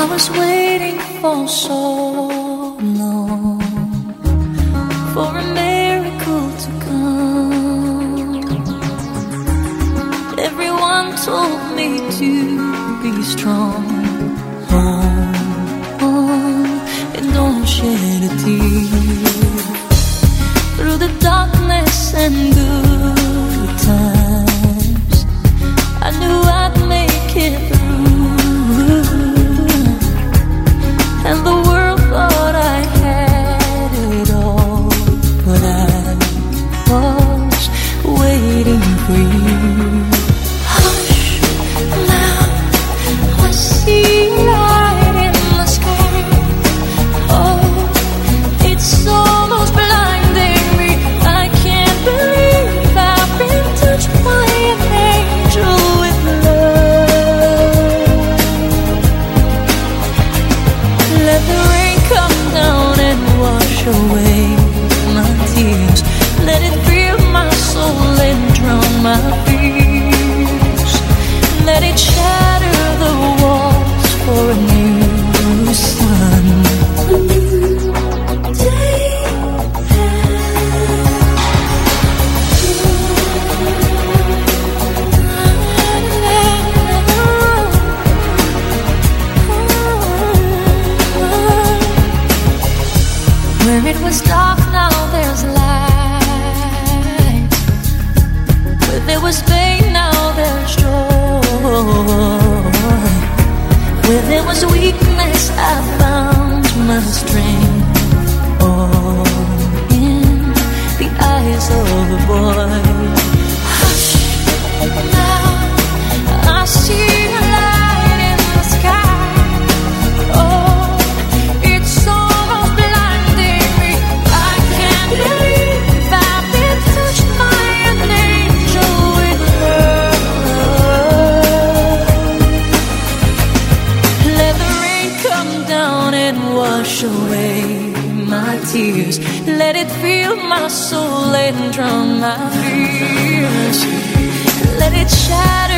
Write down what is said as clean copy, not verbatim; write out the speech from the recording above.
I was waiting for so long for a miracle to come. Everyone told me to be strong. And don't shed a tear. Through the darkness and good times, I knew I'd make it through. And the world thought I had it all, but I was waiting for you. Hush, now I see light in the sky. Oh, it's almost blinding me. I can't believe I've been touched by an angel with love. Let the rain come down and wash away my tears. Let it fill my soul and drown my fears. Let it shatter the walls for a new sun. A new day. Where it was dark, now there's light. Where there was pain, now there's joy. Where there was weakness, I found my strength. All in the eyes of a boy. Hush, now I see a light in the sky. Oh, it's almost blinding me. I can't believe I've been touched by an angel with love. Let the rain come down and wash away my tears. Let it fill my soul and drown my fears. Let it shatter